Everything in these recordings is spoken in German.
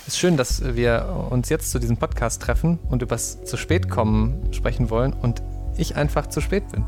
Es ist schön, dass wir uns jetzt zu diesem Podcast treffen und über das zu spät kommen sprechen wollen und ich einfach zu spät bin.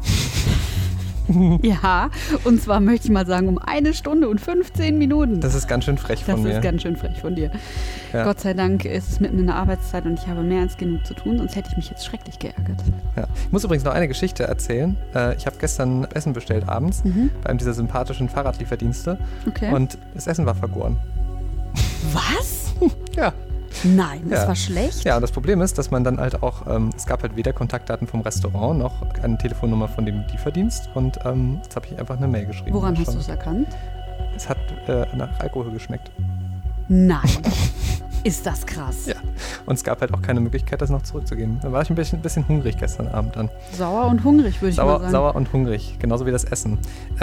Ja, und zwar möchte ich mal sagen, um 1 Stunde und 15 Minuten. Das ist ganz schön frech von mir. Das ist ganz schön frech von dir. Ja. Gott sei Dank ist es mitten in der Arbeitszeit und ich habe mehr als genug zu tun, sonst hätte ich mich jetzt schrecklich geärgert. Ja. Ich muss übrigens noch eine Geschichte erzählen. Ich habe gestern Essen bestellt abends bei einem dieser sympathischen Fahrradlieferdienste und das Essen war vergoren. Was? Ja. Nein, das war schlecht. Ja, und das Problem ist, dass man dann halt auch, es gab halt weder Kontaktdaten vom Restaurant noch eine Telefonnummer von dem Lieferdienst und jetzt habe ich einfach eine Mail geschrieben. Woran hast du es erkannt? Es hat nach Alkohol geschmeckt. Nein. Ist das krass. Ja, und es gab halt auch keine Möglichkeit, das noch zurückzugeben. Da war ich ein bisschen hungrig gestern Abend dann. Sauer und hungrig, würde ich mal sagen. Sauer und hungrig, genauso wie das Essen.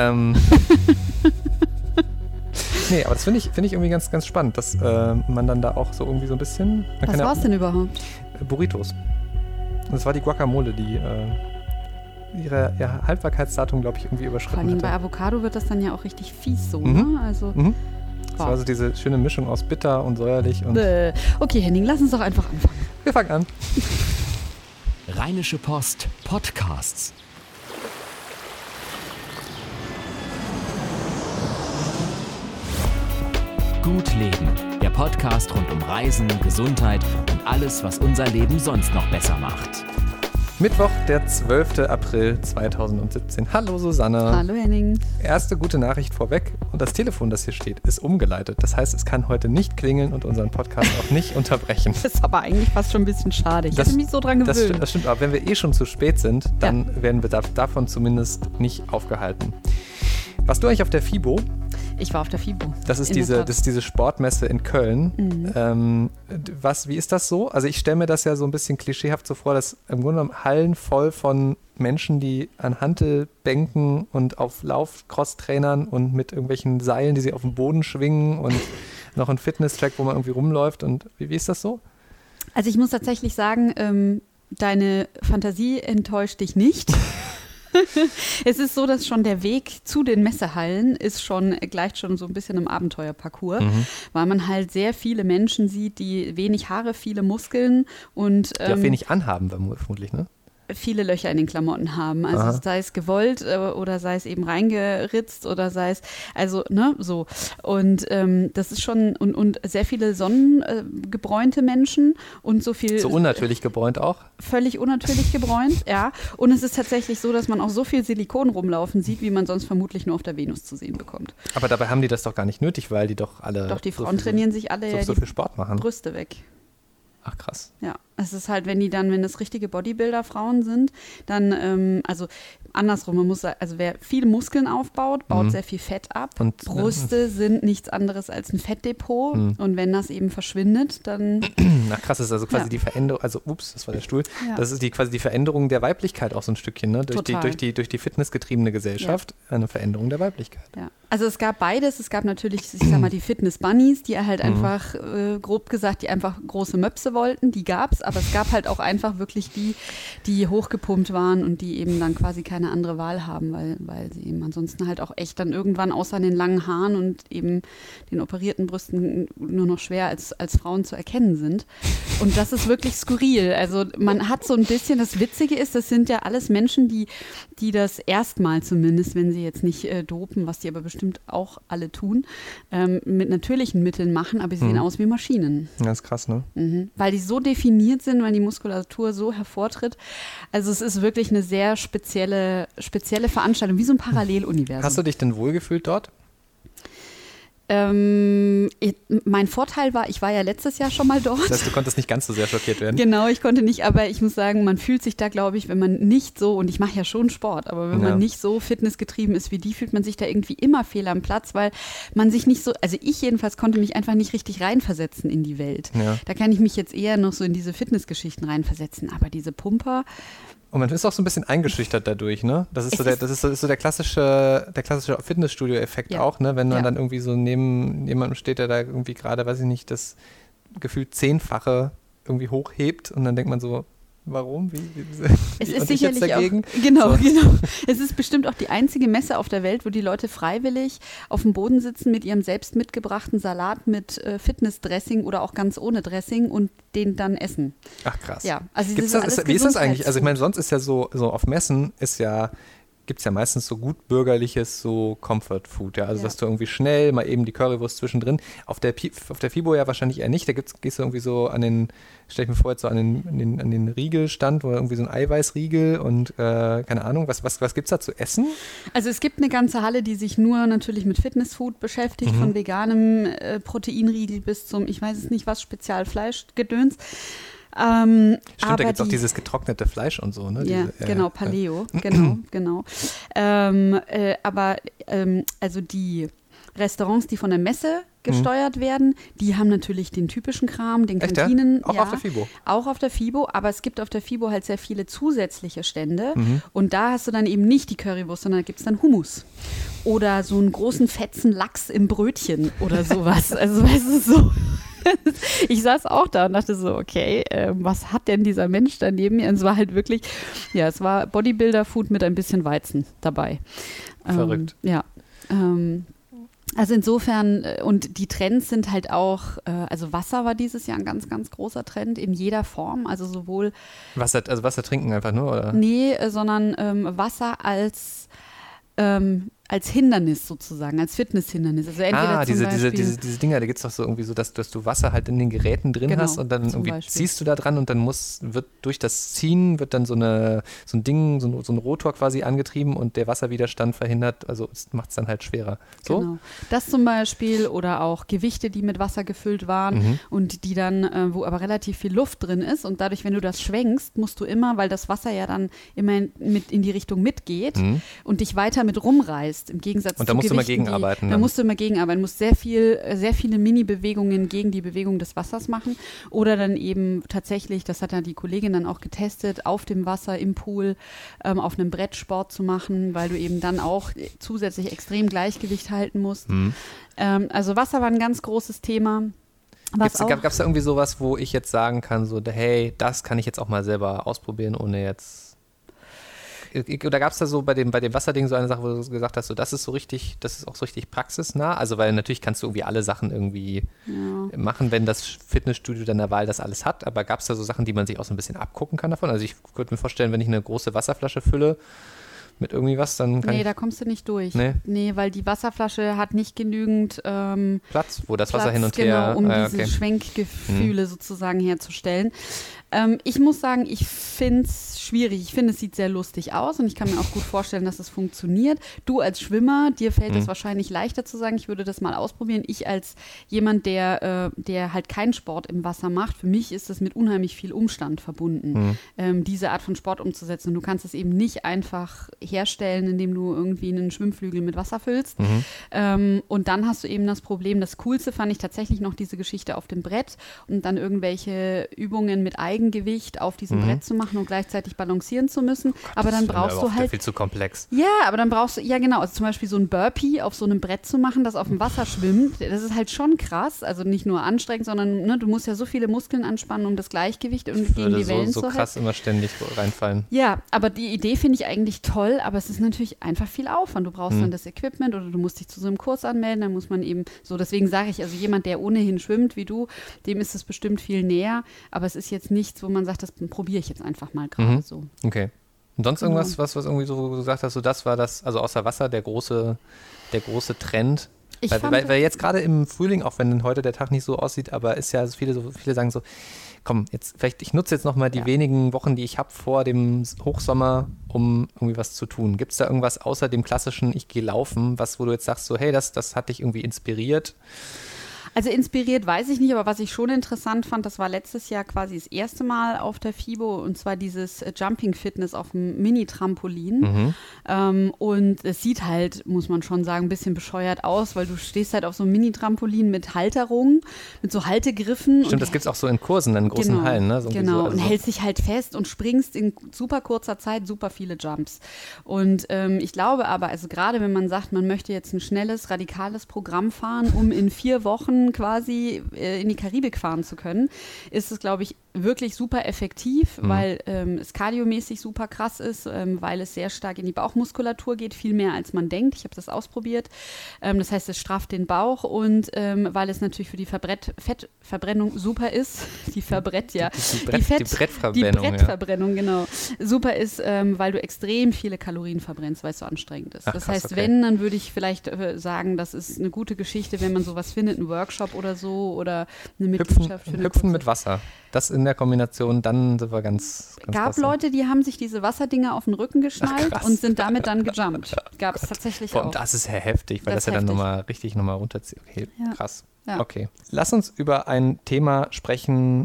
Nee, aber das finde ich irgendwie ganz, ganz spannend, dass man dann da auch so irgendwie so ein bisschen... Was war es denn überhaupt? Burritos. Das war die Guacamole, die ihr Haltbarkeitsdatum, glaube ich, irgendwie überschritten Vor allem hatte. bei Avocado wird das dann ja auch richtig fies so, ne? Also, Das war so diese schöne Mischung aus bitter und säuerlich. Und okay, Henning, lass uns doch einfach anfangen. Wir fangen an. Rheinische Post Podcasts. Gut Leben, der Podcast rund um Reisen, Gesundheit und alles, was unser Leben sonst noch besser macht. Mittwoch, der 12. April 2017. Hallo Susanne. Hallo Henning. Erste gute Nachricht vorweg. Und das Telefon, das hier steht, ist umgeleitet. Das heißt, es kann heute nicht klingeln und unseren Podcast auch nicht unterbrechen. Das ist aber eigentlich fast schon ein bisschen schade. Ich hätte mich so dran gewöhnt. Das stimmt, aber wenn wir schon zu spät sind, dann werden wir davon zumindest nicht aufgehalten. Warst du eigentlich auf der FIBO? Ich war auf der FIBO. Das ist diese Sportmesse in Köln. Wie ist das so? Also ich stelle mir das ja so ein bisschen klischeehaft so vor, dass im Grunde genommen Hallen voll von Menschen, die an Hantelbänken und auf Laufcross-Trainern und mit irgendwelchen Seilen, die sie auf dem Boden schwingen und noch ein Fitness-Track, wo man irgendwie rumläuft. Und wie ist das so? Also ich muss tatsächlich sagen, deine Fantasie enttäuscht dich nicht. Es ist so, dass schon der Weg zu den Messehallen gleicht schon so ein bisschen im Abenteuerparcours, weil man halt sehr viele Menschen sieht, die wenig Haare, viele Muskeln und die auch wenig anhaben, vermutlich, ne? Viele Löcher in den Klamotten haben. Also sei es gewollt oder sei es eben reingeritzt oder sei es, also, ne, so. Und das ist schon, und sehr viele sonnengebräunte Menschen und so viel. So unnatürlich gebräunt auch? Völlig unnatürlich gebräunt, ja. Und es ist tatsächlich so, dass man auch so viel Silikon rumlaufen sieht, wie man sonst vermutlich nur auf der Venus zu sehen bekommt. Aber dabei haben die das doch gar nicht nötig, weil die doch alle. Doch, die Frauen trainieren sich alle so viel Sport machen. Brüste weg. Ach krass. Ja, es ist halt, wenn das richtige Bodybuilder-Frauen sind, dann, also andersrum, wer viele Muskeln aufbaut, baut sehr viel Fett ab. Und Brüste sind nichts anderes als ein Fettdepot. Und wenn das eben verschwindet, dann... Na krass, das ist also quasi die Veränderung, das war der Stuhl. Ja. Das ist quasi die Veränderung der Weiblichkeit auch so ein Stückchen, ne? Durch die fitnessgetriebene Gesellschaft, eine Veränderung der Weiblichkeit. Ja. Also es gab beides. Es gab natürlich, ich sag mal, die Fitness-Bunnies, die halt einfach, grob gesagt, die einfach große Möpse wollten, die gab's, aber es gab halt auch einfach wirklich die hochgepumpt waren und die eben dann quasi keine andere Wahl haben, weil sie eben ansonsten halt auch echt dann irgendwann außer den langen Haaren und eben den operierten Brüsten nur noch schwer als Frauen zu erkennen sind. Und das ist wirklich skurril. Also man hat so ein bisschen, das Witzige ist, das sind ja alles Menschen, die das erstmal zumindest, wenn sie jetzt nicht dopen, was die aber bestimmt auch alle tun, mit natürlichen Mitteln machen, aber sie sehen aus wie Maschinen. Das ist krass, ne? Weil die so definiert sind, weil die Muskulatur so hervortritt. Also es ist wirklich eine sehr spezielle Veranstaltung, wie so ein Paralleluniversum. Hast du dich denn wohlgefühlt dort? Mein Vorteil war, ich war ja letztes Jahr schon mal dort. Das heißt, du konntest nicht ganz so sehr schockiert werden? Genau, ich konnte nicht, aber ich muss sagen, man fühlt sich da, glaube ich, wenn man nicht so, und ich mache ja schon Sport, aber wenn man nicht so fitnessgetrieben ist wie die, fühlt man sich da irgendwie immer fehl am Platz, weil man sich nicht so, also ich jedenfalls konnte mich einfach nicht richtig reinversetzen in die Welt. Ja. Da kann ich mich jetzt eher noch so in diese Fitnessgeschichten reinversetzen, aber diese Pumper... Und man ist auch so ein bisschen eingeschüchtert dadurch, ne? Das ist so der klassische Fitnessstudio-Effekt auch, ne? Wenn man dann irgendwie so neben jemandem steht, der da irgendwie gerade, weiß ich nicht, das gefühlt 10-fache irgendwie hochhebt und dann denkt man so, Warum? Es ist und ich jetzt sicherlich dagegen? auch, genau. Es ist bestimmt auch die einzige Messe auf der Welt, wo die Leute freiwillig auf dem Boden sitzen mit ihrem selbst mitgebrachten Salat mit Fitnessdressing oder auch ganz ohne Dressing und den dann essen. Ach krass. Ja, also wie ist das eigentlich? Also ich meine, sonst ist ja so auf Messen gibt es ja meistens so gut bürgerliches, so Comfort Food, ja, also dass du irgendwie schnell mal eben die Currywurst zwischendrin, auf der FIBO ja wahrscheinlich eher nicht, da gehst du irgendwie so stell ich mir vor, jetzt so an den Riegelstand, wo irgendwie so ein Eiweißriegel und keine Ahnung, was gibt es da zu essen? Also es gibt eine ganze Halle, die sich nur natürlich mit Fitnessfood beschäftigt, von veganem Proteinriegel bis zum, ich weiß es nicht was, Spezialfleischgedöns. Stimmt, da gibt es auch dieses getrocknete Fleisch und so, ne? Ja, genau, Paleo, genau. Also die Restaurants, die von der Messe gesteuert werden, die haben natürlich den typischen Kram, den Echt, Kantinen. ja? Auch auf der FIBO? Auch auf der FIBO, aber es gibt auf der FIBO halt sehr viele zusätzliche Stände und da hast du dann eben nicht die Currywurst, sondern da gibt es dann Hummus oder so einen großen fetzen Lachs im Brötchen oder sowas. Also weißt du, so. Ich saß auch da und dachte so, okay, was hat denn dieser Mensch da neben mir? Und es war halt wirklich, ja, es war Bodybuilder-Food mit ein bisschen Weizen dabei. Verrückt. Also insofern, und die Trends sind halt auch, also Wasser war dieses Jahr ein ganz, ganz großer Trend in jeder Form, also sowohl Wasser trinken einfach nur, oder? Nee, sondern Wasser als Hindernis sozusagen, als Fitnesshindernis. Also entweder diese Dinger, da gibt es doch so irgendwie so, dass du Wasser halt in den Geräten drin hast und dann irgendwie ziehst du da dran und dann wird durch das Ziehen dann so ein Rotor quasi angetrieben und der Wasserwiderstand verhindert, also macht es dann halt schwerer. So? Genau. Das zum Beispiel oder auch Gewichte, die mit Wasser gefüllt waren und die dann, wo aber relativ viel Luft drin ist und dadurch, wenn du das schwenkst, musst du immer, weil das Wasser ja dann immer mit in die Richtung mitgeht und dich weiter mit rumreißt. Im Gegensatz und da musst du immer gegenarbeiten. Da musst du immer gegenarbeiten, musst sehr viele Mini-Bewegungen gegen die Bewegung des Wassers machen oder dann eben tatsächlich, das hat ja die Kollegin dann auch getestet, auf dem Wasser im Pool auf einem Brett Sport zu machen, weil du eben dann auch zusätzlich extrem Gleichgewicht halten musst. Also Wasser war ein ganz großes Thema. Gab es da irgendwie sowas, wo ich jetzt sagen kann, so, hey, das kann ich jetzt auch mal selber ausprobieren, ohne jetzt. Oder gab es da so bei dem Wasserding so eine Sache, wo du gesagt hast, so, das ist auch so richtig praxisnah? Also, weil natürlich kannst du irgendwie alle Sachen irgendwie machen, wenn das Fitnessstudio dann der Wahl das alles hat. Aber gab es da so Sachen, die man sich auch so ein bisschen abgucken kann davon? Also, ich könnte mir vorstellen, wenn ich eine große Wasserflasche fülle mit irgendwie was, dann kann da kommst du nicht durch. Nee, weil die Wasserflasche hat nicht genügend Platz, wo das Wasser hin und her... um diese Schwenkgefühle sozusagen herzustellen. Ich muss sagen, ich finde es schwierig. Ich finde, es sieht sehr lustig aus und ich kann mir auch gut vorstellen, dass es funktioniert. Du als Schwimmer, dir fällt es wahrscheinlich leichter zu sagen, ich würde das mal ausprobieren. Ich als jemand, der halt keinen Sport im Wasser macht, für mich ist das mit unheimlich viel Umstand verbunden, diese Art von Sport umzusetzen. Und du kannst es eben nicht einfach herstellen, indem du irgendwie einen Schwimmflügel mit Wasser füllst. Und dann hast du eben das Problem, das Coolste fand ich tatsächlich noch diese Geschichte auf dem Brett und dann irgendwelche Übungen mit Eigengewicht auf diesem Brett zu machen und gleichzeitig balancieren zu müssen. Gott, aber dann brauchst du halt... viel zu komplex. Ja, aber dann brauchst du, ja genau, also zum Beispiel so ein Burpee auf so einem Brett zu machen, das auf dem Wasser schwimmt, das ist halt schon krass. Also nicht nur anstrengend, sondern du musst ja so viele Muskeln anspannen, um das Gleichgewicht und gegen die Wellen zu halten. So krass immer ständig reinfallen. Ja, aber die Idee finde ich eigentlich toll, aber es ist natürlich einfach viel Aufwand. Du brauchst dann das Equipment oder du musst dich zu so einem Kurs anmelden, dann muss man eben so, deswegen sage ich, also jemand, der ohnehin schwimmt wie du, dem ist es bestimmt viel näher, aber es ist jetzt nichts, wo man sagt, das probiere ich jetzt einfach mal gerade so. Okay. Und sonst irgendwas, was irgendwie so gesagt hast, so das war das, also außer Wasser, der große Trend? Weil jetzt gerade im Frühling, auch wenn heute der Tag nicht so aussieht, aber ist ja viele sagen so, komm, ich nutze jetzt nochmal die wenigen Wochen, die ich habe vor dem Hochsommer, um irgendwie was zu tun. Gibt es da irgendwas außer dem klassischen, ich gehe laufen, wo du jetzt sagst, so, hey, das hat dich irgendwie inspiriert? Also inspiriert weiß ich nicht, aber was ich schon interessant fand, das war letztes Jahr quasi das erste Mal auf der FIBO und zwar dieses Jumping Fitness auf dem Mini-Trampolin. Und es sieht halt, muss man schon sagen, ein bisschen bescheuert aus, weil du stehst halt auf so einem Mini-Trampolin mit Halterung, mit so Haltegriffen. Stimmt, das gibt es auch so in Kursen, in großen Hallen. Ne? Genau, und hältst dich halt fest und springst in super kurzer Zeit super viele Jumps. Und ich glaube aber, also gerade wenn man sagt, man möchte jetzt ein schnelles, radikales Programm fahren, um in 4 Wochen quasi in die Karibik fahren zu können, ist es, glaube ich, wirklich super effektiv, weil es kardiomäßig super krass ist, weil es sehr stark in die Bauchmuskulatur geht, viel mehr als man denkt. Ich habe das ausprobiert. Das heißt, es strafft den Bauch und weil es natürlich für die Fettverbrennung super ist, die Brettverbrennung, genau, super ist, weil du extrem viele Kalorien verbrennst, weil es so anstrengend ist. Das heißt, wenn, dann würde ich vielleicht sagen, das ist eine gute Geschichte, wenn man sowas findet, einen Workshop oder so oder eine Mitgliedschaft. Hüpfen mit Wasser. Das in der Kombination, dann sind wir ganz gab Leute, die haben sich diese Wasserdinger auf den Rücken geschnallt und sind damit dann gejumpt. Gab es tatsächlich auch. Das ist ja heftig, weil das ja dann nochmal runterzieht. Okay, krass. Ja. Okay. Lass uns über ein Thema sprechen.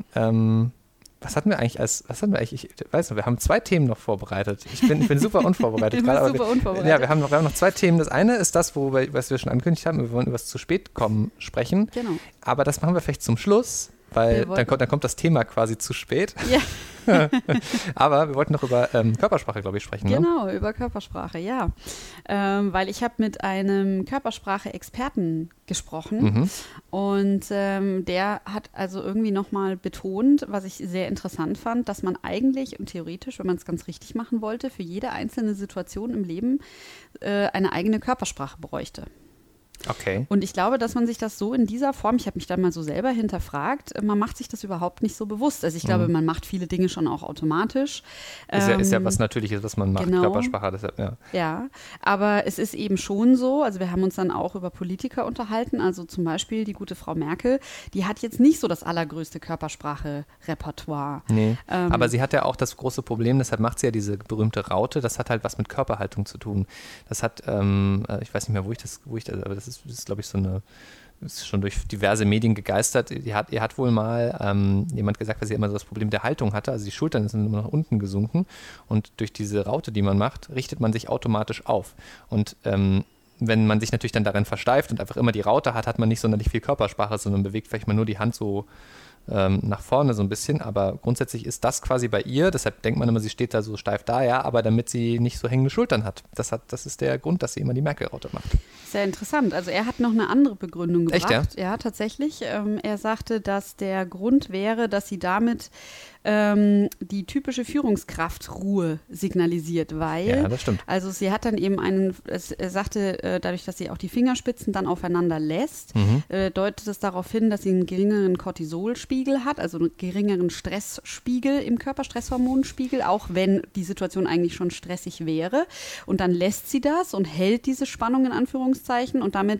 Was hatten wir eigentlich? Ich weiß nicht, wir haben 2 Themen noch vorbereitet. Ich bin super unvorbereitet gerade. Unvorbereitet. Ja, wir haben noch 2 Themen. Das eine ist das, was wir schon angekündigt haben. Wir wollen über das zu spät kommen sprechen. Genau. Aber das machen wir vielleicht zum Schluss, weil dann kommt das Thema quasi zu spät. Ja. Aber wir wollten noch über Körpersprache, glaube ich, sprechen. Genau, über Körpersprache, ja. Weil ich habe mit einem Körpersprache-Experten gesprochen und der hat also irgendwie nochmal betont, was ich sehr interessant fand, dass man eigentlich und theoretisch, wenn man es ganz richtig machen wollte, für jede einzelne Situation im Leben eine eigene Körpersprache bräuchte. Okay. Und ich glaube, dass man sich das so in dieser Form, ich habe mich da mal so selber hinterfragt, man macht sich das überhaupt nicht so bewusst. Also ich glaube, man macht viele Dinge schon auch automatisch. Ist ja was Natürliches, was man macht, genau. Körpersprache, deshalb, ja. Ja, aber es ist eben schon so, also wir haben uns dann auch über Politiker unterhalten, also zum Beispiel die gute Frau Merkel, die hat jetzt nicht so das allergrößte Körpersprache-Repertoire. Nee, aber sie hat ja auch das große Problem, deshalb macht sie ja diese berühmte Raute, das hat halt was mit Körperhaltung zu tun. Das hat, ich weiß nicht mehr, aber das ist glaube ich, ist schon durch diverse Medien gegeistert. Ihr hat wohl mal jemand gesagt, dass sie immer so das Problem der Haltung hatte. Also die Schultern sind immer nach unten gesunken und durch diese Raute, die man macht, richtet man sich automatisch auf. Und wenn man sich natürlich dann darin versteift und einfach immer die Raute hat man nicht sonderlich viel Körpersprache, sondern bewegt vielleicht mal nur die Hand so nach vorne so ein bisschen, aber grundsätzlich ist das quasi bei ihr, deshalb denkt man immer, sie steht da so steif da, ja, aber damit sie nicht so hängende Schultern hat. Das ist der Grund, dass sie immer die Merkel-Raute macht. Sehr interessant. Also er hat noch eine andere Begründung gebracht. Echt, ja? Ja, tatsächlich. Er sagte, dass der Grund wäre, dass sie damit die typische Führungskraftruhe signalisiert, weil, ja, das stimmt. Also sie hat dann eben er sagte, dadurch, dass sie auch die Fingerspitzen dann aufeinander lässt, deutet es darauf hin, dass sie einen geringeren Cortisolspiegel hat, also einen geringeren Stressspiegel im Körper, Stresshormonspiegel, auch wenn die Situation eigentlich schon stressig wäre. Und dann lässt sie das und hält diese Spannung in Anführungszeichen und damit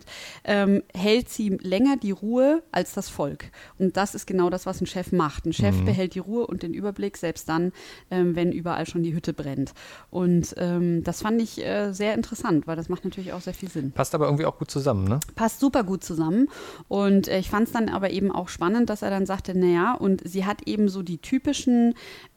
hält sie länger die Ruhe als das Volk. Und das ist genau das, was ein Chef macht. Ein Chef behält die Ruhe und den Überblick, selbst dann, wenn überall schon die Hütte brennt. Und das fand ich sehr interessant, weil das macht natürlich auch sehr viel Sinn. Passt aber irgendwie auch gut zusammen, ne? Passt super gut zusammen. Und ich fand es dann aber eben auch spannend, dass er dann sagte, naja, und sie hat eben so die typischen,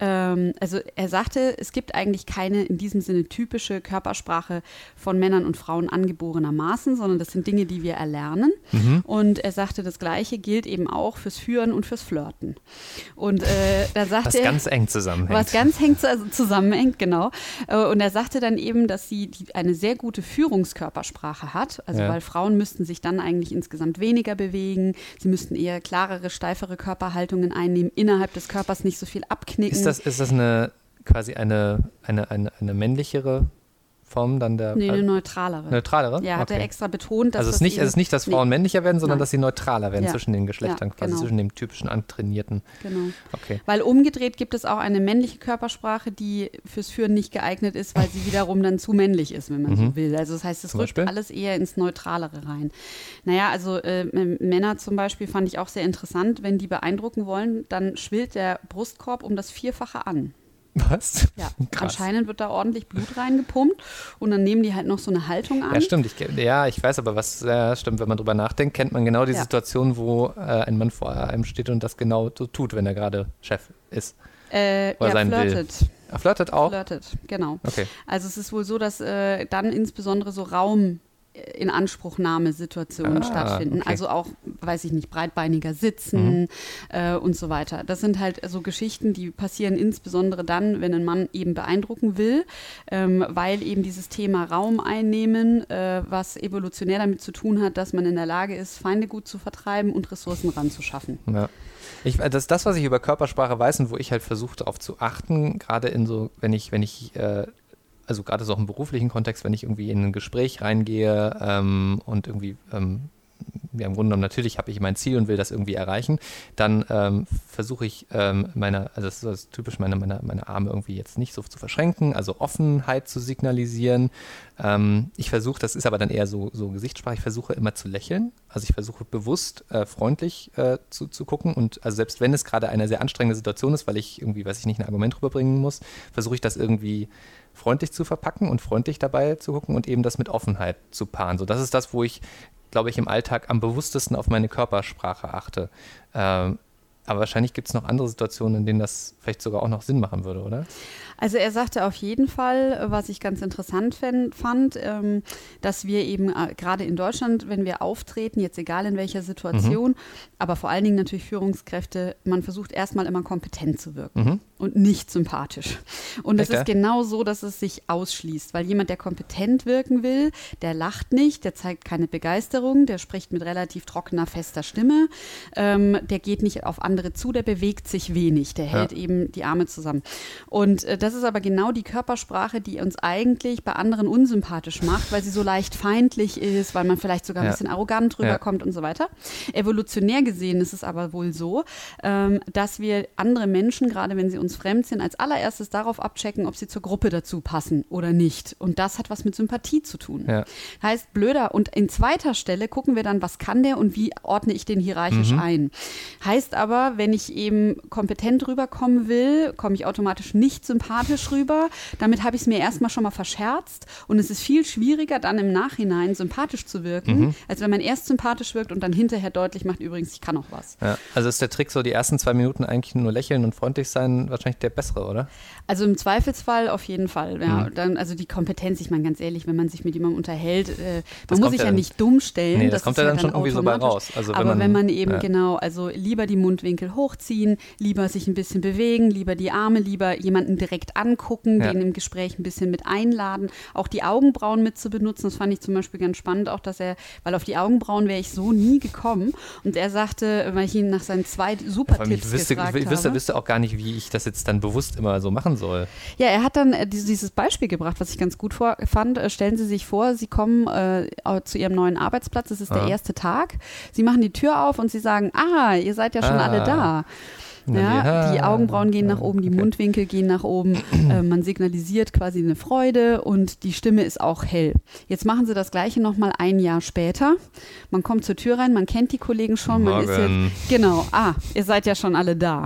also er sagte, es gibt eigentlich keine in diesem Sinne typische Körpersprache von Männern und Frauen angeborenermaßen, sondern das sind Dinge, die wir erlernen. Und er sagte, das Gleiche gilt eben auch fürs Führen und fürs Flirten. Und da sagte was ganz eng zusammenhängt. Was ganz zusammenhängt, genau. Und er sagte dann eben, dass sie eine sehr gute Führungskörpersprache hat. Also weil Frauen müssten sich dann eigentlich insgesamt weniger bewegen. Sie müssten eher klarere, steifere Körperhaltungen einnehmen, innerhalb des Körpers nicht so viel abknicken. Ist das quasi eine männlichere Form dann der? Nee, eine neutralere. Neutralere? Ja, hat er extra betont, dass also es ist nicht, dass Frauen männlicher werden, sondern dass sie neutraler werden zwischen den Geschlechtern, ja, quasi genau. zwischen dem typischen Antrainierten. Genau. Okay. Weil umgedreht gibt es auch eine männliche Körpersprache, die fürs Führen nicht geeignet ist, weil sie wiederum dann zu männlich ist, wenn man so will. Also das heißt, es rückt alles eher ins Neutralere rein. Naja, also Männer zum Beispiel fand ich auch sehr interessant. Wenn die beeindrucken wollen, dann schwillt der Brustkorb um das Vierfache an. Was? Ja, anscheinend wird da ordentlich Blut reingepumpt und dann nehmen die halt noch so eine Haltung an. Ja, stimmt. Ich weiß aber, stimmt, wenn man drüber nachdenkt, kennt man genau die Situation, wo ein Mann vor einem steht und das genau so tut, wenn er gerade Chef ist. Flirtet. Flirtet auch? Flirtet, genau. Okay. Also es ist wohl so, dass dann insbesondere so Raum Inanspruchnahmesituationen stattfinden. Okay. Also auch, weiß ich nicht, breitbeiniger Sitzen und so weiter. Das sind halt so Geschichten, die passieren insbesondere dann, wenn ein Mann eben beeindrucken will, weil eben dieses Thema Raum einnehmen, was evolutionär damit zu tun hat, dass man in der Lage ist, Feinde gut zu vertreiben und Ressourcen ranzuschaffen. Ja. Das ist das, was ich über Körpersprache weiß und wo ich halt versuche, darauf zu achten, gerade in so, wenn ich also gerade so auch im beruflichen Kontext, wenn ich irgendwie in ein Gespräch reingehe und irgendwie, im Grunde genommen natürlich habe ich mein Ziel und will das irgendwie erreichen, dann versuche ich also das ist typisch, meine Arme irgendwie jetzt nicht so zu verschränken, also Offenheit zu signalisieren. Ich versuche, das ist aber dann eher so Gesichtssprache, ich versuche immer zu lächeln, also ich versuche bewusst freundlich zu gucken und also selbst wenn es gerade eine sehr anstrengende Situation ist, weil ich irgendwie, weiß ich nicht, ein Argument rüberbringen muss, versuche ich das irgendwie freundlich zu verpacken und freundlich dabei zu gucken und eben das mit Offenheit zu paaren. So, das ist das, wo ich, glaube ich, im Alltag am bewusstesten auf meine Körpersprache achte. Aber wahrscheinlich gibt es noch andere Situationen, in denen das vielleicht sogar auch noch Sinn machen würde, oder? Also er sagte auf jeden Fall, was ich ganz interessant fand, dass wir eben gerade in Deutschland, wenn wir auftreten, jetzt egal in welcher Situation, aber vor allen Dingen natürlich Führungskräfte, man versucht erstmal immer kompetent zu wirken und nicht sympathisch. Und es ist genau so, dass es sich ausschließt, weil jemand, der kompetent wirken will, der lacht nicht, der zeigt keine Begeisterung, der spricht mit relativ trockener, fester Stimme, der geht nicht auf andere zu, der bewegt sich wenig, der hält eben die Arme zusammen. Und das ist aber genau die Körpersprache, die uns eigentlich bei anderen unsympathisch macht, weil sie so leicht feindlich ist, weil man vielleicht sogar ein bisschen arrogant rüberkommt und so weiter. Evolutionär gesehen ist es aber wohl so, dass wir andere Menschen, gerade wenn sie uns fremd sind, als allererstes darauf abchecken, ob sie zur Gruppe dazu passen oder nicht. Und das hat was mit Sympathie zu tun. Ja. Heißt, blöder. Und in zweiter Stelle gucken wir dann, was kann der und wie ordne ich den hierarchisch ein. Heißt aber, wenn ich eben kompetent rüberkommen will, komme ich automatisch nicht sympathisch rüber. Damit habe ich es mir erstmal schon mal verscherzt. Und es ist viel schwieriger, dann im Nachhinein sympathisch zu wirken, als wenn man erst sympathisch wirkt und dann hinterher deutlich macht, übrigens, ich kann auch was. Ja, also ist der Trick so, die ersten 2 Minuten eigentlich nur lächeln und freundlich sein, wahrscheinlich der bessere, oder? Also im Zweifelsfall auf jeden Fall. Ja. Dann, also die Kompetenz, ich meine ganz ehrlich, wenn man sich mit jemandem unterhält, man muss sich ja nicht dumm stellen. Nee, das kommt ja dann schon irgendwie so bei raus. Also aber wenn man eben also lieber die Mundwinkel hochziehen, lieber sich ein bisschen bewegen, lieber die Arme, lieber jemanden direkt angucken, den im Gespräch ein bisschen mit einladen, auch die Augenbrauen mit zu benutzen. Das fand ich zum Beispiel ganz spannend, auch dass weil auf die Augenbrauen wäre ich so nie gekommen. Und er sagte, weil ich ihn nach seinen 2 Super-Tipps gefragt habe. Ich wüsste auch gar nicht, wie ich das jetzt dann bewusst immer so machen soll. Ja, er hat dann dieses Beispiel gebracht, was ich ganz gut fand. Stellen Sie sich vor, Sie kommen zu Ihrem neuen Arbeitsplatz, es ist der erste Tag. Sie machen die Tür auf und Sie sagen, ihr seid ja schon alle da. Ja, die Augenbrauen gehen nach oben, die Mundwinkel gehen nach oben, man signalisiert quasi eine Freude und die Stimme ist auch hell. Jetzt machen sie das Gleiche nochmal ein Jahr später. Man kommt zur Tür rein, man kennt die Kollegen schon, man ist jetzt, ihr seid ja schon alle da.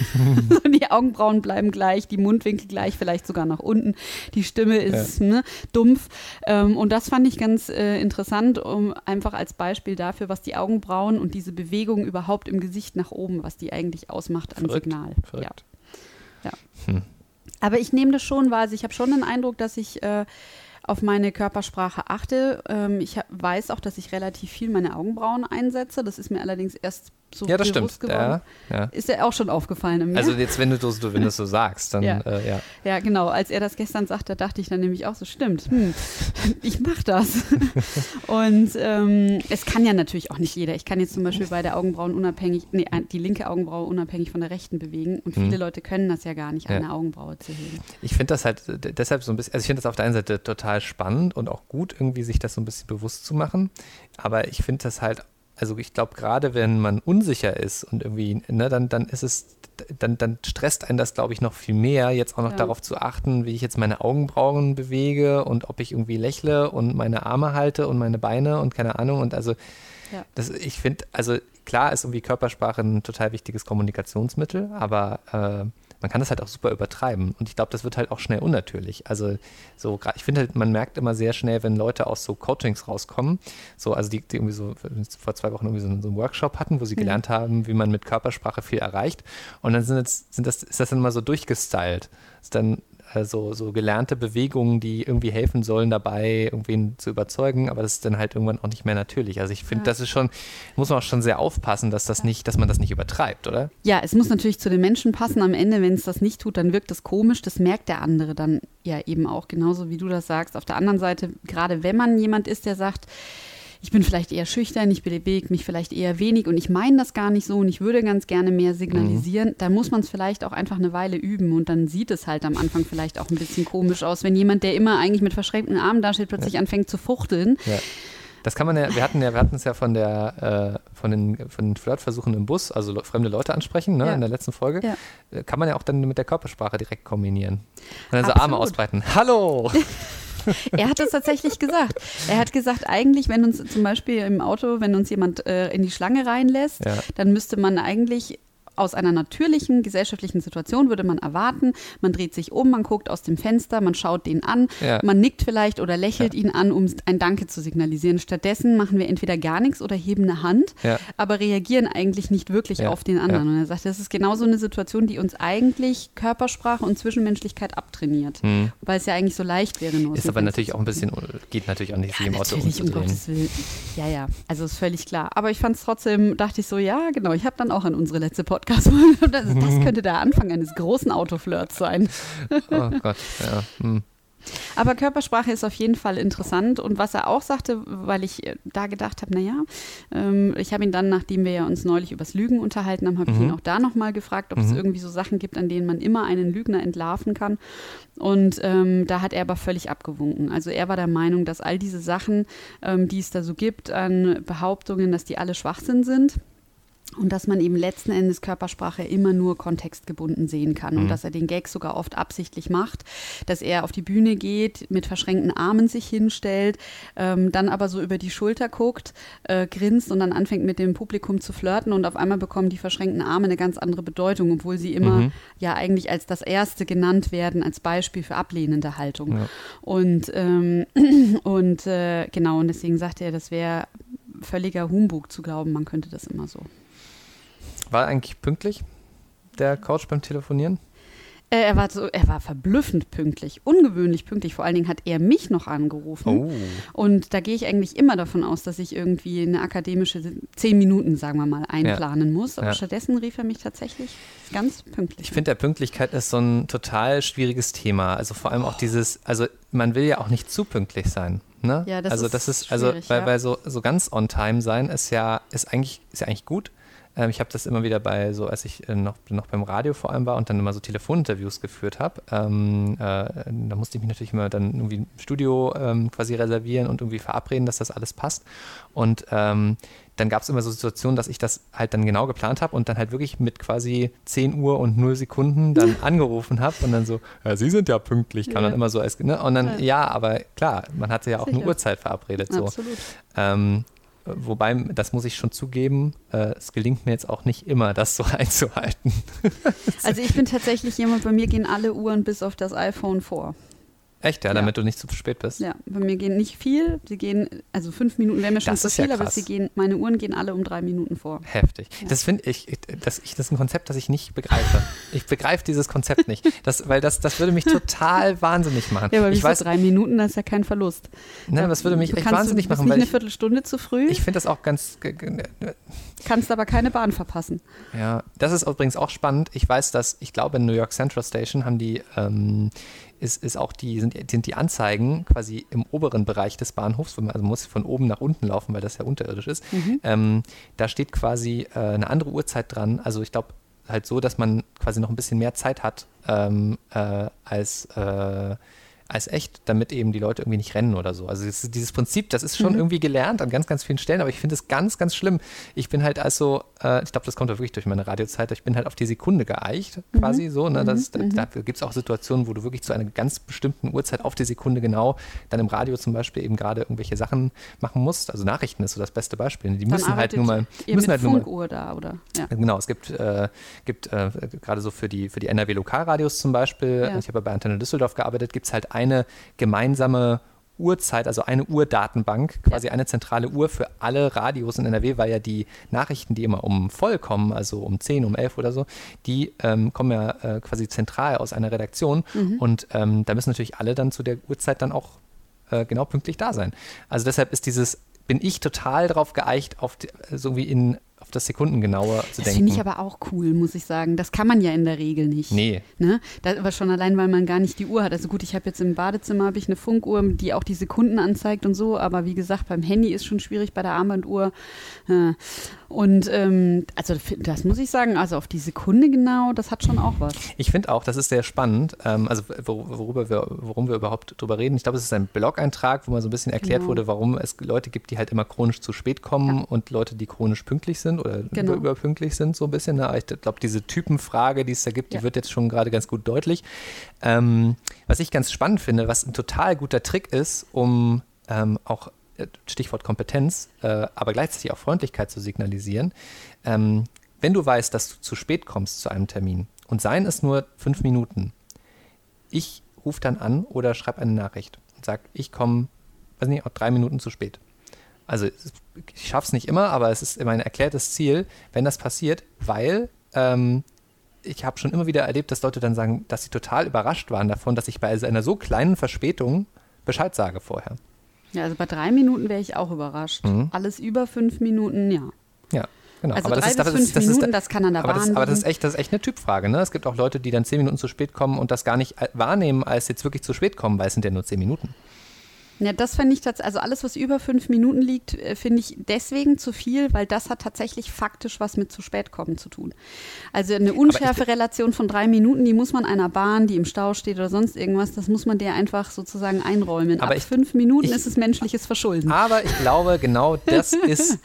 Die Augenbrauen bleiben gleich, die Mundwinkel gleich, vielleicht sogar nach unten. Die Stimme ist dumpf. Und das fand ich ganz interessant, einfach als Beispiel dafür, was die Augenbrauen und diese Bewegung überhaupt im Gesicht nach oben, was die eigentlich ausmacht an Signal. Verrückt. Ja. Aber ich nehme das schon wahr. Also ich habe schon den Eindruck, dass ich auf meine Körpersprache achte. Ich weiß auch, dass ich relativ viel meine Augenbrauen einsetze. Das ist mir allerdings erst so bewusst geworden. Ja. Ist dir auch schon aufgefallen im Jahr? Also jetzt, wenn du das so sagst, dann Ja, genau. Als er das gestern sagte, dachte ich dann nämlich auch so, stimmt, ich mache das. Und es kann ja natürlich auch nicht jeder. Ich kann jetzt zum Beispiel bei der Augenbrauen die linke Augenbraue unabhängig von der rechten bewegen. Und viele Leute können das ja gar nicht, eine Augenbraue zu heben. Ich finde das halt deshalb so ein bisschen, also ich finde das auf der einen Seite total spannend und auch gut, irgendwie sich das so ein bisschen bewusst zu machen. Aber ich finde das halt, also ich glaube, gerade wenn man unsicher ist und irgendwie, dann ist es, dann stresst einen das, glaube ich, noch viel mehr, jetzt auch noch darauf zu achten, wie ich jetzt meine Augenbrauen bewege und ob ich irgendwie lächle und meine Arme halte und meine Beine und keine Ahnung. Und also ich finde, also klar ist irgendwie Körpersprache ein total wichtiges Kommunikationsmittel, aber man kann das halt auch super übertreiben und ich glaube, das wird halt auch schnell unnatürlich. Also so, ich finde halt, man merkt immer sehr schnell, wenn Leute aus so Coachings rauskommen, so, also die irgendwie so vor 2 Wochen irgendwie so einen Workshop hatten, wo sie gelernt haben, wie man mit Körpersprache viel erreicht und dann ist das dann immer so durchgestylt. Dann so gelernte Bewegungen, die irgendwie helfen sollen, dabei irgendwen zu überzeugen, aber das ist dann halt irgendwann auch nicht mehr natürlich. Also ich finde, das ist schon, muss man auch schon sehr aufpassen, dass man das nicht übertreibt, oder? Ja, es muss natürlich zu den Menschen passen. Am Ende, wenn es das nicht tut, dann wirkt das komisch. Das merkt der andere dann ja eben auch, genauso wie du das sagst. Auf der anderen Seite, gerade wenn man jemand ist, der sagt, ich bin vielleicht eher schüchtern, ich bewege mich vielleicht eher wenig und ich meine das gar nicht so und ich würde ganz gerne mehr signalisieren, dann muss man es vielleicht auch einfach eine Weile üben und dann sieht es halt am Anfang vielleicht auch ein bisschen komisch aus, wenn jemand, der immer eigentlich mit verschränkten Armen dasteht, plötzlich anfängt zu fuchteln. Ja. Das kann man ja, wir hatten es ja von den Flirtversuchen im Bus, also fremde Leute ansprechen, ne, in der letzten Folge, kann man ja auch dann mit der Körpersprache direkt kombinieren. Und dann so Arme ausbreiten. Hallo! Er hat es tatsächlich gesagt. Er hat gesagt, eigentlich, wenn uns zum Beispiel im Auto, wenn uns jemand in die Schlange reinlässt, dann müsste man eigentlich aus einer natürlichen gesellschaftlichen Situation würde man erwarten, man dreht sich um, man guckt aus dem Fenster, man schaut den an, man nickt vielleicht oder lächelt ihn an, um ein Danke zu signalisieren. Stattdessen machen wir entweder gar nichts oder heben eine Hand, aber reagieren eigentlich nicht wirklich auf den anderen. Und er sagt, das ist genau so eine Situation, die uns eigentlich Körpersprache und Zwischenmenschlichkeit abtrainiert, weil es ja eigentlich so leicht wäre. Nur ist aber natürlich auch ein bisschen, geht natürlich auch nicht, sich im Auto umzudrehen. Um Gottes Willen. Ja, also ist völlig klar. Aber ich fand es trotzdem, dachte ich so, ja genau, ich habe dann auch an unsere letzte Podcast das könnte der Anfang eines großen Autoflirts sein. Oh Gott, ja. Aber Körpersprache ist auf jeden Fall interessant und was er auch sagte, weil ich da gedacht habe, ich habe ihn dann, nachdem wir ja uns neulich übers Lügen unterhalten haben, habe ich ihn auch da nochmal gefragt, ob es irgendwie so Sachen gibt, an denen man immer einen Lügner entlarven kann und da hat er aber völlig abgewunken. Also er war der Meinung, dass all diese Sachen, die es da so gibt an Behauptungen, dass die alle Schwachsinn sind. Und dass man eben letzten Endes Körpersprache immer nur kontextgebunden sehen kann und dass er den Gag sogar oft absichtlich macht, dass er auf die Bühne geht, mit verschränkten Armen sich hinstellt, dann aber so über die Schulter guckt, grinst und dann anfängt mit dem Publikum zu flirten und auf einmal bekommen die verschränkten Arme eine ganz andere Bedeutung, obwohl sie immer ja eigentlich als das Erste genannt werden, als Beispiel für ablehnende Haltung. Ja. Und genau, und deswegen sagte er, das wäre völliger Humbug zu glauben, man könnte das immer so. War er eigentlich pünktlich, der Coach beim Telefonieren? Er war verblüffend pünktlich, ungewöhnlich pünktlich. Vor allen Dingen hat er mich noch angerufen. Oh. Und da gehe ich eigentlich immer davon aus, dass ich irgendwie eine akademische 10 Minuten, sagen wir mal, einplanen muss. Aber stattdessen rief er mich tatsächlich ganz pünktlich. Ich finde, Pünktlichkeit ist so ein total schwieriges Thema. Also vor allem auch man will ja auch nicht zu pünktlich sein. Ne? Ja, das ist schwierig, weil so ganz on time sein ist eigentlich gut. Ich habe das immer wieder als ich noch beim Radio vor allem war und dann immer so Telefoninterviews geführt habe. Da musste ich mich natürlich immer dann irgendwie im Studio quasi reservieren und irgendwie verabreden, dass das alles passt. Und dann gab es immer so Situationen, dass ich das halt dann genau geplant habe und dann halt wirklich mit quasi 10 Uhr und 0 Sekunden dann angerufen habe und dann so, ja, Sie sind ja pünktlich, kam dann immer so als, ne? Und dann, aber klar, man hatte ja auch eine Uhrzeit verabredet. So. Absolut. Wobei, das muss ich schon zugeben, es gelingt mir jetzt auch nicht immer, das so einzuhalten. Also ich bin tatsächlich jemand, bei mir gehen alle Uhren bis auf das iPhone vor. Echt, ja, damit du nicht zu spät bist? Ja, bei mir gehen nicht viel, sie gehen, also 5 Minuten wäre mir schon zu viel, aber meine Uhren gehen alle um 3 Minuten vor. Heftig. Ja. Das finde ich, das ist ein Konzept, das ich nicht begreife. Ich begreife dieses Konzept nicht, weil das würde mich total wahnsinnig machen. Ja, aber ich weiß, 3 Minuten, das ist ja kein Verlust. Nein, das würde mich echt wahnsinnig machen. Du bist nicht eine Viertelstunde zu früh. Ich finde das auch ganz... Kannst aber keine Bahn verpassen. Ja, das ist übrigens auch spannend. Ich weiß, ich glaube in New York Central Station haben die... sind die Anzeigen quasi im oberen Bereich des Bahnhofs, also man muss von oben nach unten laufen, weil das ja unterirdisch ist. Da steht quasi eine andere Uhrzeit dran. Also ich glaube halt so, dass man quasi noch ein bisschen mehr Zeit hat als echt, damit eben die Leute irgendwie nicht rennen oder so. Also dieses Prinzip, das ist schon irgendwie gelernt an ganz, ganz vielen Stellen, aber ich finde es ganz, ganz schlimm. Ich bin halt ich glaube, das kommt ja wirklich durch meine Radiozeit, ich bin halt auf die Sekunde geeicht, quasi so. Ne? Da gibt es auch Situationen, wo du wirklich zu einer ganz bestimmten Uhrzeit auf die Sekunde genau dann im Radio zum Beispiel eben gerade irgendwelche Sachen machen musst. Also Nachrichten ist so das beste Beispiel. Die müssen halt nur mal... Funkuhr da, oder? Ja. Genau, es gibt gerade so für die NRW-Lokalradios zum Beispiel, ich habe bei Antenne Düsseldorf gearbeitet, gibt es halt eine gemeinsame Uhrzeit, also eine Uhrdatenbank, quasi eine zentrale Uhr für alle Radios in NRW, weil ja die Nachrichten, die immer um voll kommen, also um 10, um 11 oder so, die kommen ja quasi zentral aus einer Redaktion und da müssen natürlich alle dann zu der Uhrzeit dann auch genau pünktlich da sein. Also deshalb bin ich total drauf geeicht, auf das Sekundengenaue zu denken. Das finde ich aber auch cool, muss ich sagen. Das kann man ja in der Regel nicht. Nee. Ne? Aber schon allein, weil man gar nicht die Uhr hat. Also gut, ich habe jetzt im Badezimmer eine Funkuhr, die auch die Sekunden anzeigt und so, aber wie gesagt, beim Handy ist schon schwierig, bei der Armbanduhr. Und also das muss ich sagen, also auf die Sekunde genau, das hat schon auch was. Ich finde auch, das ist sehr spannend, also worum wir überhaupt drüber reden. Ich glaube, es ist ein Blog-Eintrag, wo mal so ein bisschen erklärt wurde, warum es Leute gibt, die halt immer chronisch zu spät kommen und Leute, die chronisch pünktlich sind oder überpünktlich sind, so ein bisschen. Ich glaube, diese Typenfrage, die es da gibt, die wird jetzt schon gerade ganz gut deutlich. Was ich ganz spannend finde, was ein total guter Trick ist, um auch Stichwort Kompetenz, aber gleichzeitig auch Freundlichkeit zu signalisieren. Wenn du weißt, dass du zu spät kommst zu einem Termin und seien es nur 5 Minuten, ich rufe dann an oder schreibe eine Nachricht und sage, ich komme, weiß nicht, auch 3 Minuten zu spät. Also ich schaffe es nicht immer, aber es ist immer ein erklärtes Ziel, wenn das passiert, weil ich habe schon immer wieder erlebt, dass Leute dann sagen, dass sie total überrascht waren davon, dass ich bei einer so kleinen Verspätung Bescheid sage vorher. Ja, also bei 3 Minuten wäre ich auch überrascht. Alles über 5 Minuten, ja. Ja, genau. Also aber 3 bis 5 Minuten, das kann an der Bahn aber das ist echt eine Typfrage. Ne? Es gibt auch Leute, die dann 10 Minuten zu spät kommen und das gar nicht wahrnehmen, als jetzt wirklich zu spät kommen, weil es sind ja nur 10 Minuten. Ja, das fände ich tatsächlich, also alles, was über 5 Minuten liegt, finde ich deswegen zu viel, weil das hat tatsächlich faktisch was mit zu spät kommen zu tun. Also eine unschärfe Relation von 3 Minuten, die muss man einer Bahn, die im Stau steht oder sonst irgendwas, das muss man der einfach sozusagen einräumen. Aber ab 5 Minuten ist es menschliches Verschulden. Aber ich glaube, genau das ist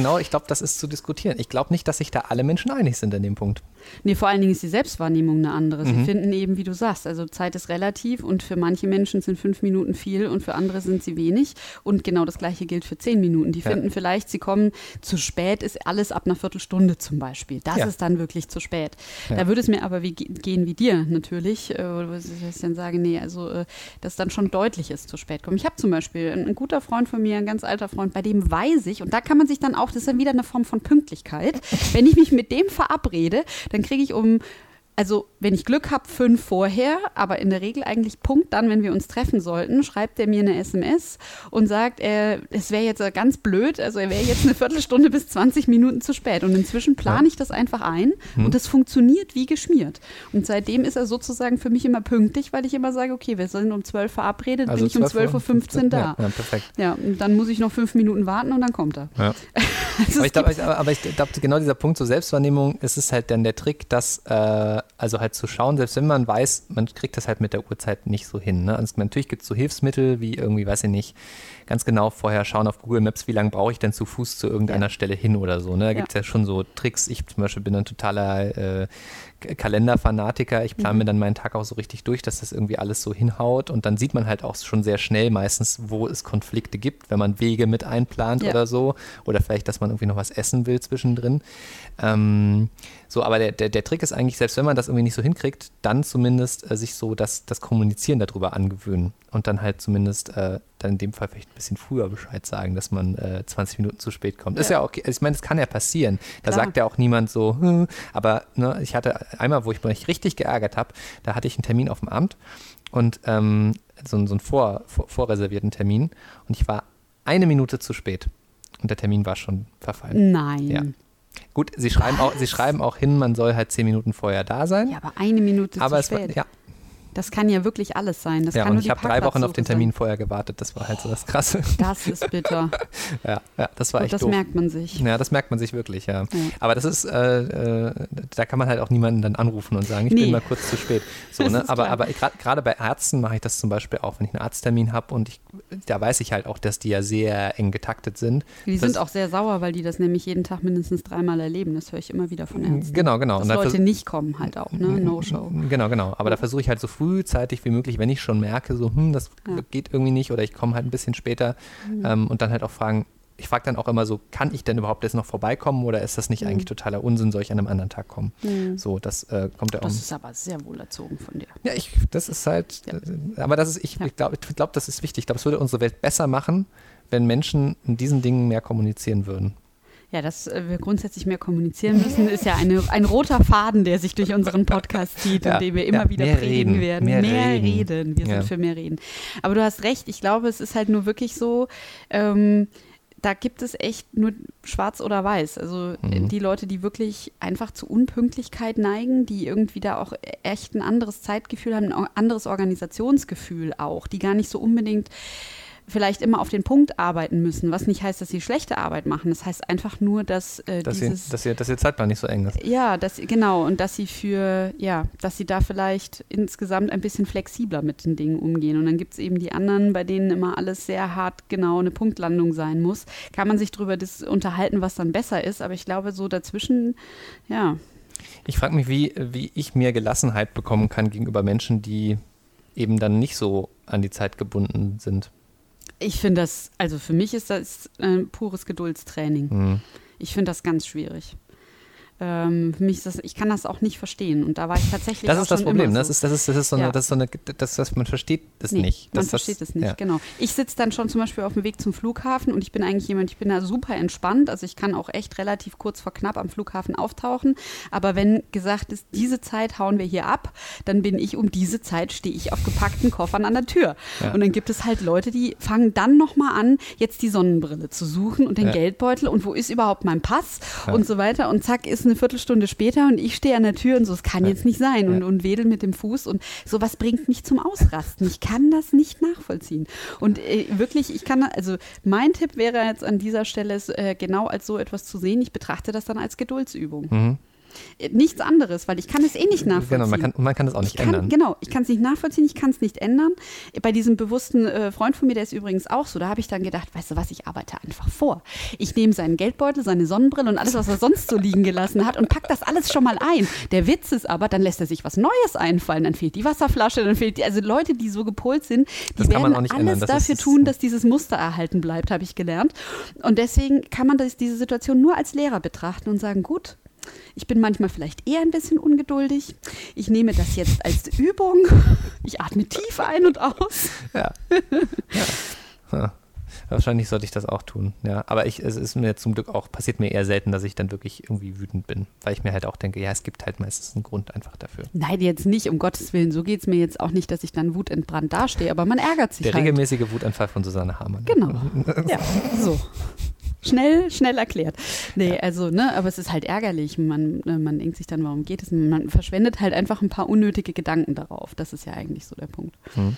zu diskutieren. Ich glaube nicht, dass sich da alle Menschen einig sind an dem Punkt. Nee, vor allen Dingen ist die Selbstwahrnehmung eine andere. Sie finden eben, wie du sagst, also Zeit ist relativ und für manche Menschen sind 5 Minuten viel und für andere sind sie wenig. Und genau das Gleiche gilt für 10 Minuten. Die finden vielleicht, sie kommen zu spät, ist alles ab einer Viertelstunde zum Beispiel. Das ist dann wirklich zu spät. Ja. Da würde es mir aber gehen wie dir natürlich, wo ich dann sage, nee, also das dann schon deutlich ist, zu spät kommen. Ich habe zum Beispiel ein guter Freund von mir, ein ganz alter Freund, bei dem weiß ich, und da kann man sich dann auch, das ist dann wieder eine Form von Pünktlichkeit, wenn ich mich mit dem verabrede, dann kriege ich also wenn ich Glück habe, 5 vorher, aber in der Regel eigentlich Punkt dann, wenn wir uns treffen sollten, schreibt er mir eine SMS und sagt, es wäre jetzt ganz blöd, also er wäre jetzt eine Viertelstunde bis 20 Minuten zu spät. Und inzwischen plane ich das einfach ein und das funktioniert wie geschmiert. Und seitdem ist er sozusagen für mich immer pünktlich, weil ich immer sage, okay, wir sind um 12 verabredet, also bin ich um 12:15 Uhr da. Ja, perfekt. Ja, und dann muss ich noch 5 Minuten warten und dann kommt er. Ja. Aber ich glaube, genau dieser Punkt zur Selbstwahrnehmung, ist es halt dann der Trick, dass also halt zu schauen, selbst wenn man weiß, man kriegt das halt mit der Uhrzeit nicht so hin. Ne? Also natürlich gibt es so Hilfsmittel, wie irgendwie, weiß ich nicht, ganz genau vorher schauen auf Google Maps, wie lange brauche ich denn zu Fuß zu irgendeiner Stelle hin oder so. Ne? Da gibt es ja schon so Tricks. Ich zum Beispiel bin ein totaler Kalenderfanatiker. Ich plane mir dann meinen Tag auch so richtig durch, dass das irgendwie alles so hinhaut. Und dann sieht man halt auch schon sehr schnell meistens, wo es Konflikte gibt, wenn man Wege mit einplant oder so. Oder vielleicht, dass man irgendwie noch was essen will zwischendrin. Aber der Trick ist eigentlich, selbst wenn man das irgendwie nicht so hinkriegt, dann zumindest sich so das Kommunizieren darüber angewöhnen. Und dann halt zumindest dann in dem Fall vielleicht ein bisschen früher Bescheid sagen, dass man 20 Minuten zu spät kommt. Ist ja okay. Ich meine, das kann ja passieren. Da sagt ja auch niemand so, aber ne, ich hatte einmal, wo ich mich richtig geärgert habe, da hatte ich einen Termin auf dem Amt und so einen vorreservierten Termin und ich war 1 Minute zu spät und der Termin war schon verfallen. Nein. Ja. Gut, sie schreiben auch hin, man soll halt 10 Minuten vorher da sein. Ja, aber 1 Minute zu spät. Das kann ja wirklich alles sein. Das kann und ich habe 3 Wochen auf den Termin vorher gewartet. Das war halt so das Krasse. Das ist bitter. ja, das war echt doof. Das merkt man sich. Ja, das merkt man sich wirklich, ja. Aber das ist, da kann man halt auch niemanden dann anrufen und sagen, ich bin mal kurz zu spät. So, ne? Aber gerade bei Ärzten mache ich das zum Beispiel auch, wenn ich einen Arzttermin habe und da weiß ich halt auch, dass die ja sehr eng getaktet sind. Die sind auch sehr sauer, weil die das nämlich jeden Tag mindestens 3-mal erleben. Das höre ich immer wieder von Ärzten. Genau. Dass und Leute nicht kommen halt auch, ne? No-Show. Genau. Aber da versuche ich halt so frühzeitig wie möglich, wenn ich schon merke, so, das geht irgendwie nicht oder ich komme halt ein bisschen später und dann halt auch fragen, ich frage dann auch immer so, kann ich denn überhaupt jetzt noch vorbeikommen oder ist das nicht eigentlich totaler Unsinn, soll ich an einem anderen Tag kommen? So, das kommt ja auch. Das ist aber sehr wohlerzogen von dir. Ja, das ist halt, aber das ist, ich glaube, das ist wichtig. Ich glaube, es würde unsere Welt besser machen, wenn Menschen in diesen Dingen mehr kommunizieren würden. Ja, dass wir grundsätzlich mehr kommunizieren müssen, ist ja ein roter Faden, der sich durch unseren Podcast zieht und den wir immer wieder predigen werden. Mehr reden. Wir sind für mehr reden. Aber du hast recht, ich glaube, es ist halt nur wirklich so, da gibt es echt nur schwarz oder weiß. Also die Leute, die wirklich einfach zu Unpünktlichkeit neigen, die irgendwie da auch echt ein anderes Zeitgefühl haben, ein anderes Organisationsgefühl auch, die gar nicht so unbedingt vielleicht immer auf den Punkt arbeiten müssen, was nicht heißt, dass sie schlechte Arbeit machen. Das heißt einfach nur, dass ihr Zeitplan nicht so eng ist. Ja, genau. Und dass sie dass sie da vielleicht insgesamt ein bisschen flexibler mit den Dingen umgehen. Und dann gibt es eben die anderen, bei denen immer alles sehr hart genau eine Punktlandung sein muss. Kann man sich darüber unterhalten, was dann besser ist. Aber ich glaube, so dazwischen, ja. Ich frage mich, wie ich mehr Gelassenheit bekommen kann gegenüber Menschen, die eben dann nicht so an die Zeit gebunden sind. Ich finde das, also für mich ist das pures Geduldstraining. Ich finde das ganz schwierig. Für mich ist das, ich kann das auch nicht verstehen. Und da war ich tatsächlich Das ist das Problem, so. Man versteht es nicht. Man versteht es nicht, genau. Ich sitze dann schon zum Beispiel auf dem Weg zum Flughafen und ich bin eigentlich ich bin da super entspannt. Also ich kann auch echt relativ kurz vor knapp am Flughafen auftauchen. Aber wenn gesagt ist, diese Zeit hauen wir hier ab, dann bin ich um diese Zeit, stehe ich auf gepackten Koffern an der Tür. Ja. Und dann gibt es halt Leute, die fangen dann nochmal an, jetzt die Sonnenbrille zu suchen und den Geldbeutel und wo ist überhaupt mein Pass und so weiter. Und zack, ist eine Viertelstunde später und ich stehe an der Tür und so, es kann jetzt nicht sein und wedel mit dem Fuß und sowas bringt mich zum Ausrasten. Ich kann das nicht nachvollziehen. Und wirklich, mein Tipp wäre jetzt an dieser Stelle, genau als so etwas zu sehen, ich betrachte das dann als Geduldsübung. Nichts anderes, weil ich kann es nicht nachvollziehen. Genau, man kann es auch nicht ändern. Genau, ich kann es nicht nachvollziehen, ich kann es nicht ändern. Bei diesem bewussten Freund von mir, der ist übrigens auch so, da habe ich dann gedacht, weißt du was, ich arbeite einfach vor. Ich nehme seinen Geldbeutel, seine Sonnenbrille und alles, was er sonst so liegen gelassen hat und packe das alles schon mal ein. Der Witz ist aber, dann lässt er sich was Neues einfallen, dann fehlt die Wasserflasche, also Leute, die so gepolt sind, die werden alles dafür tun, dass dieses Muster erhalten bleibt, habe ich gelernt. Und deswegen kann man diese Situation nur als Lehrer betrachten und sagen, gut, ich bin manchmal vielleicht eher ein bisschen ungeduldig. Ich nehme das jetzt als Übung. Ich atme tief ein und aus. Ja. Wahrscheinlich sollte ich das auch tun. Ja, aber es ist mir zum Glück auch, passiert mir eher selten, dass ich dann wirklich irgendwie wütend bin. Weil ich mir halt auch denke, ja, es gibt halt meistens einen Grund einfach dafür. Nein, jetzt nicht, um Gottes Willen. So geht es mir jetzt auch nicht, dass ich dann wutentbrannt dastehe. Aber man ärgert sich Der regelmäßige Wutanfall von Susanne Hamann. Genau. Ja, so. Schnell erklärt. Nee, aber es ist halt ärgerlich. Man denkt sich dann, warum geht es? Man verschwendet halt einfach ein paar unnötige Gedanken darauf. Das ist ja eigentlich so der Punkt.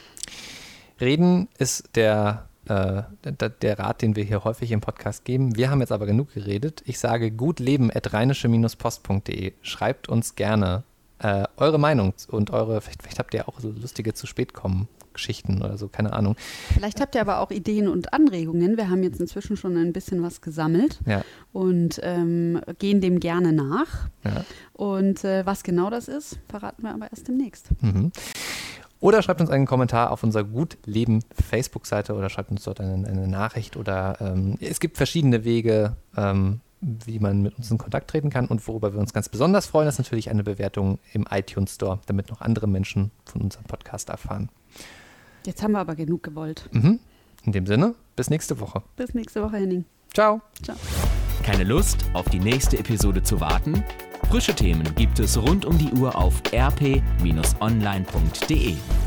Reden ist der Rat, den wir hier häufig im Podcast geben. Wir haben jetzt aber genug geredet. Ich sage gutleben@rheinische-post.de. Schreibt uns gerne eure Meinung und vielleicht habt ihr auch so lustige Zu-spät-kommen-Geschichten oder so, keine Ahnung. Vielleicht habt ihr aber auch Ideen und Anregungen. Wir haben jetzt inzwischen schon ein bisschen was gesammelt und gehen dem gerne nach. Ja. Und was genau das ist, verraten wir aber erst demnächst. Oder schreibt uns einen Kommentar auf unserer Gutleben Facebook-Seite oder schreibt uns dort eine Nachricht oder es gibt verschiedene Wege, wie man mit uns in Kontakt treten kann und worüber wir uns ganz besonders freuen, ist natürlich eine Bewertung im iTunes Store, damit noch andere Menschen von unserem Podcast erfahren. Jetzt haben wir aber genug gewollt. In dem Sinne, bis nächste Woche. Bis nächste Woche, Henning. Ciao. Ciao. Keine Lust, auf die nächste Episode zu warten? Frische Themen gibt es rund um die Uhr auf rp-online.de.